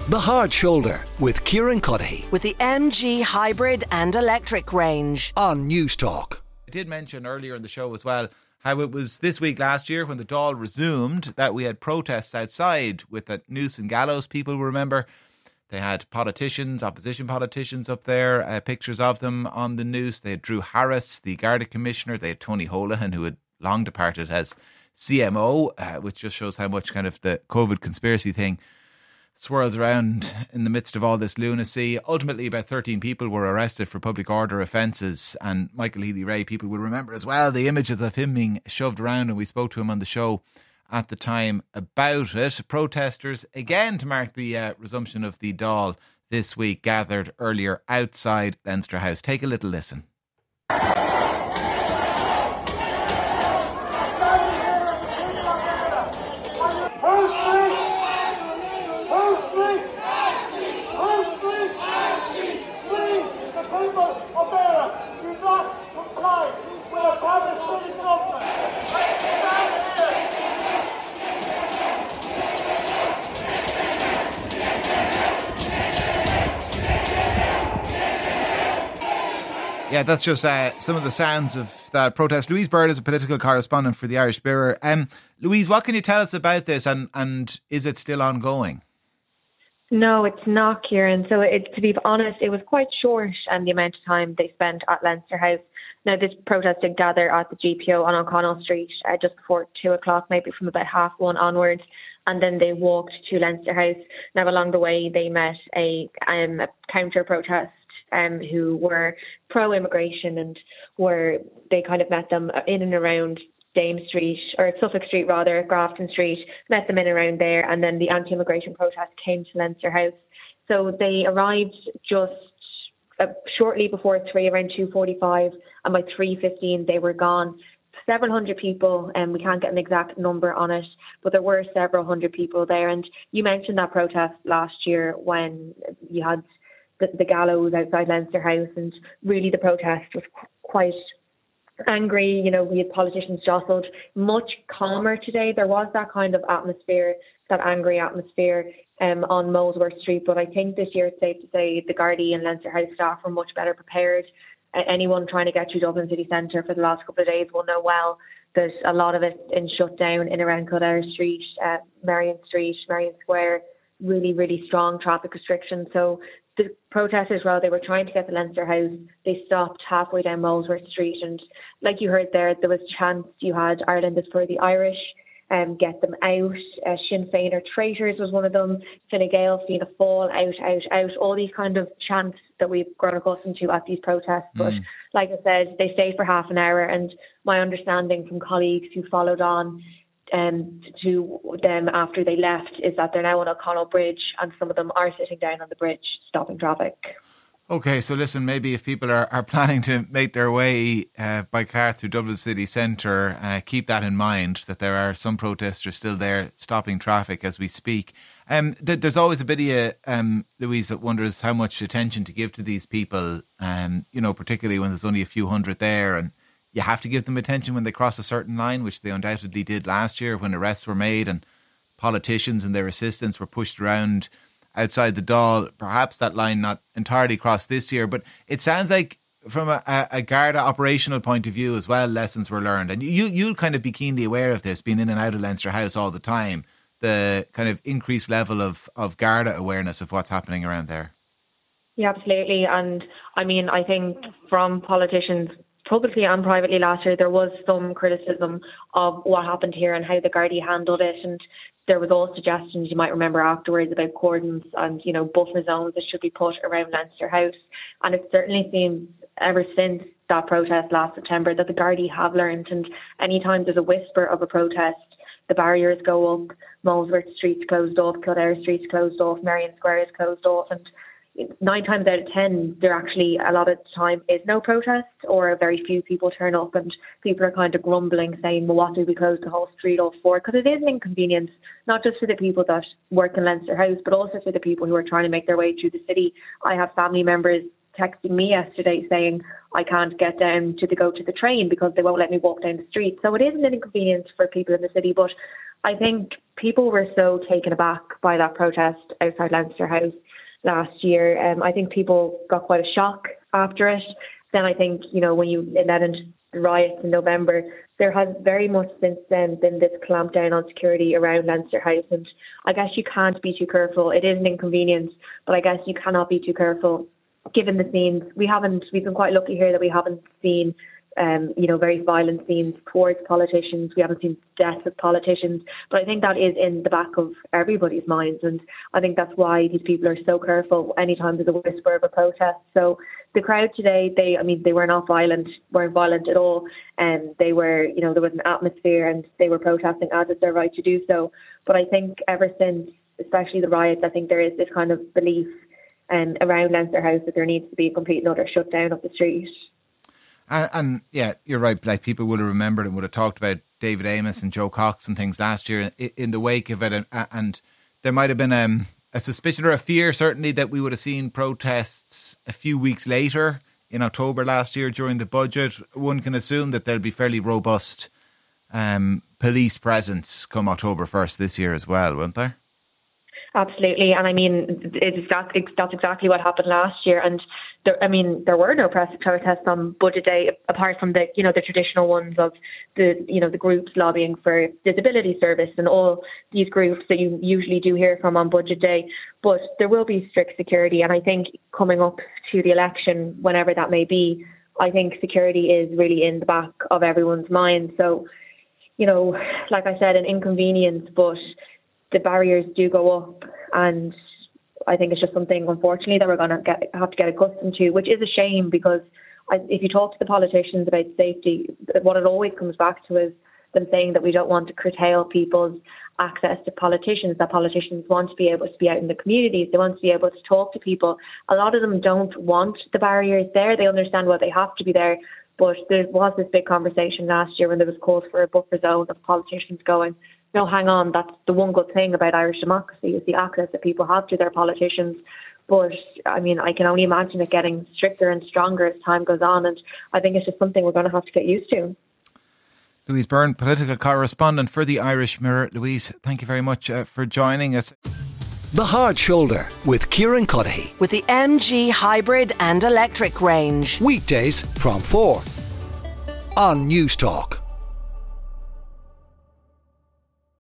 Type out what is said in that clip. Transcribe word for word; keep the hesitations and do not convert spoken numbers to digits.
The Hard Shoulder with Kieran Cuddihy. With the M G hybrid and electric range. On News Talk. I did mention earlier in the show as well how it was this week last year when the Dáil resumed that we had protests outside with the noose and gallows. People remember they had politicians, opposition politicians up there, uh, pictures of them on the noose. They had Drew Harris, the Garda Commissioner. They had Tony Holohan, who had long departed as C M O, uh, which just shows how much kind of the COVID conspiracy thing swirls around in the midst of all this lunacy. Ultimately, about thirteen people were arrested for public order offences, and Michael Healy-Rae, people will remember as well the images of him being shoved around, and we spoke to him on the show at the time about it. Protesters, again to mark the uh, resumption of the Dáil this week, gathered earlier outside Leinster House. Take a little listen. Yeah, that's just uh, some of the sounds of that protest. Louise Bird is a political correspondent for the Irish Mirror. Um, Louise, what can you tell us about this, and, and is it still ongoing? No, it's not, Kieran. So it, to be honest, it was quite short and the amount of time they spent at Leinster House. Now, this protest did gather at the G P O on O'Connell Street uh, just before two o'clock, maybe from about half one onwards, and then they walked to Leinster House. Now, along the way, they met a, um, a counter-protest Um, who were pro-immigration, and were they kind of met them in and around Dame Street, or Suffolk Street rather, Grafton Street, met them in and around there, and then the anti-immigration protest came to Leinster House. So they arrived just uh, shortly before three, around two forty-five, and by three fifteen they were gone. Several hundred people, and um, we can't get an exact number on it, but there were several hundred people there. And you mentioned that protest last year when you had The, the gallows outside Leinster House, and really the protest was qu- quite angry. You know, we had politicians jostled. Much calmer today. There was that kind of atmosphere, that angry atmosphere um, on Molesworth Street, but I think this year it's safe to say the Gardaí and Leinster House staff were much better prepared. Uh, anyone trying to get through Dublin city centre for the last couple of days will know well that a lot of it in shut down in around Kildare Street, uh, Marion Street, Marion Square, really, really strong traffic restrictions. So the protesters, while they were trying to get to Leinster House, they stopped halfway down Molesworth Street. And like you heard there, there was chants. You had Ireland is for the Irish, um, get them out. Uh, Sinn Féin are traitors was one of them. Fine Gael, Fianna Fáil, out, out, out. All these kind of chants that we've grown accustomed to at these protests. Mm. But like I said, they stayed for half an hour. And my understanding from colleagues who followed on Um, to them after they left is that they're now on O'Connell Bridge, and some of them are sitting down on the bridge stopping traffic. Okay, so listen, maybe if people are, are planning to make their way uh, by car through Dublin city centre, uh, keep that in mind, that there are some protesters still there stopping traffic as we speak. Um, th- there's always a bit of you, um, Louise, that wonders how much attention to give to these people, um, you know, particularly when there's only a few hundred there, and you have to give them attention when they cross a certain line, which they undoubtedly did last year when arrests were made and politicians and their assistants were pushed around outside the Dáil. Perhaps that line not entirely crossed this year, but it sounds like from a, a Garda operational point of view as well, lessons were learned. And you, you'll kind of be keenly aware of this, being in and out of Leinster House all the time, the kind of increased level of, of Garda awareness of what's happening around there. Yeah, absolutely. And I mean, I think from politicians publicly and privately last year, there was some criticism of what happened here and how the Gardaí handled it. And there was all suggestions, you might remember afterwards, about cordons and, you know, buffer zones that should be put around Leinster House. And it certainly seems ever since that protest last September that the Gardaí have learned. And anytime there's a whisper of a protest, the barriers go up, Molesworth Street's closed off, Kildare Street's closed off, Marion Square is closed off, and nine times out of ten, there actually a lot of the time is no protest, or very few people turn up, and people are kind of grumbling, saying, well, what do we close the whole street off for? Because it is an inconvenience, not just for the people that work in Leinster House, but also for the people who are trying to make their way through the city. I have family members texting me yesterday saying I can't get down to the go to the train because they won't let me walk down the street. So it is an inconvenience for people in the city, but I think people were so taken aback by that protest outside Leinster House last year. Um, I think people got quite a shock after it. Then I think, you know, when you led into the riots in November, there has very much since then been this clampdown on security around Leinster House. And I guess you can't be too careful. It is an inconvenience, but I guess you cannot be too careful given the scenes. We haven't, we've been quite lucky here that we haven't seen Um, you know, very violent scenes towards politicians. We haven't seen deaths of politicians, but I think that is in the back of everybody's minds, and I think that's why these people are so careful anytime there's a whisper of a protest. So the crowd today, they, I mean, they were not violent, weren't violent at all, and they were, you know, there was an atmosphere, and they were protesting as it's their right to do so. But I think ever since, especially the riots, I think there is this kind of belief um, around Leinster House that there needs to be a complete and utter shutdown of the street. And, and yeah, you're right. Like, people would have remembered and would have talked about David Amos and Joe Cox and things last year in, in the wake of it. And, and there might have been um, a suspicion or a fear, certainly, that we would have seen protests a few weeks later in October last year during the budget. One can assume that there'll be fairly robust um, police presence come October first this year as well, won't there? Absolutely. And I mean, it's exactly, that's exactly what happened last year. And there, I mean, there were no press protests on budget day, apart from the, you know, the traditional ones of the, you know, the groups lobbying for disability service and all these groups that you usually do hear from on budget day. But there will be strict security. And I think coming up to the election, whenever that may be, I think security is really in the back of everyone's mind. So, you know, like I said, an inconvenience, but the barriers do go up, and I think it's just something, unfortunately, that we're going to get, have to get accustomed to, which is a shame, because I, if you talk to the politicians about safety, what it always comes back to is them saying that we don't want to curtail people's access to politicians, that politicians want to be able to be out in the communities, they want to be able to talk to people. A lot of them don't want the barriers there, they understand why they have to be there, but there was this big conversation last year when there was calls for a buffer zone of politicians going, no, hang on, that's the one good thing about Irish democracy is the access that people have to their politicians. But, I mean, I can only imagine it getting stricter and stronger as time goes on, and I think it's just something we're going to have to get used to. Louise Byrne, political correspondent for the Irish Mirror. Louise, thank you very much uh, for joining us. The Hard Shoulder with Kieran Cuddihy. With the M G hybrid and electric range. Weekdays from four on News Talk.